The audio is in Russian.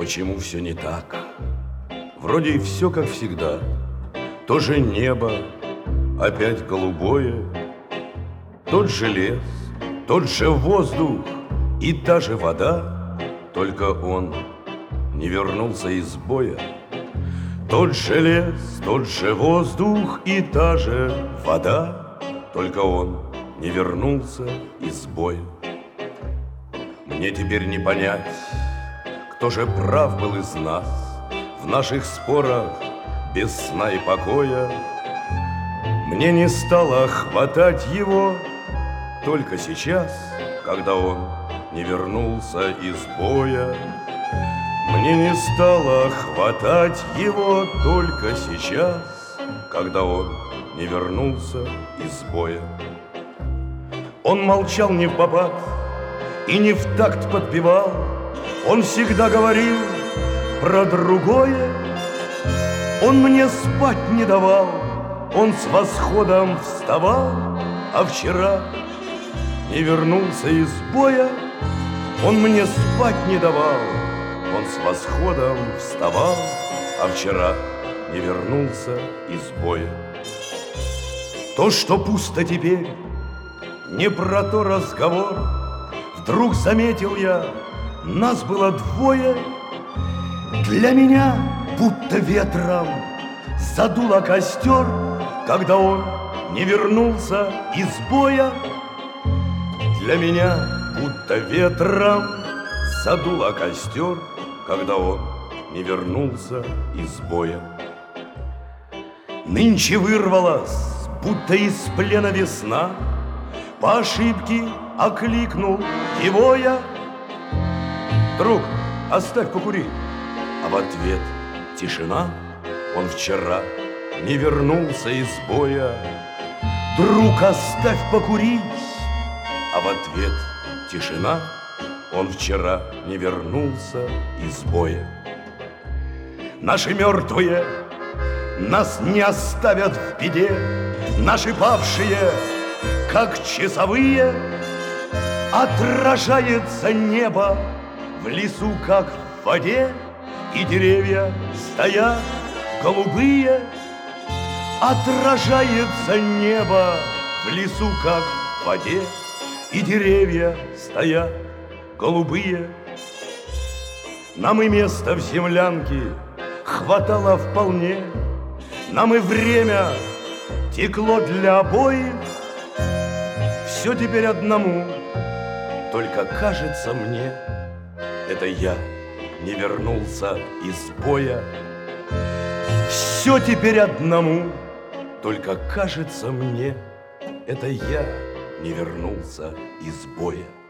почему все не так? Вроде и все как всегда. То же небо, опять голубое, тот же лес, тот же воздух и та же вода, только он не вернулся из боя. Тот же лес, тот же воздух и та же вода, только он не вернулся из боя. Мне теперь не понять, кто же прав был из нас в наших спорах без сна и покоя. Мне не стало хватать его только сейчас, когда он не вернулся из боя. Мне не стало хватать его только сейчас, когда он не вернулся из боя. Он молчал не впопад и не в такт подпевал, он всегда говорил про другое. Он мне спать не давал, он с восходом вставал, а вчера не вернулся из боя. Он мне спать не давал, он с восходом вставал, а вчера не вернулся из боя. То, что пусто теперь, не про то разговор. Вдруг заметил я, нас было двое. Для меня будто ветром задуло костер, когда он не вернулся из боя. Для меня будто ветром задуло костер, когда он не вернулся из боя. Нынче вырвалась, будто из плена весна, по ошибке окликнул его я: друг, оставь покурить. А в ответ тишина. Он вчера не вернулся из боя. Друг, оставь покурить. А в ответ тишина. Он вчера не вернулся из боя. Наши мертвые нас не оставят в беде. Наши павшие, как часовые, отражается небо в лесу, как в воде, и деревья стоят голубые. Отражается небо в лесу, как в воде, и деревья стоят голубые. Нам и места в землянке хватало вполне, нам и время текло для обоих. Все теперь одному, только кажется мне, это я не вернулся из боя. Все теперь одному, только кажется мне, это я не вернулся из боя.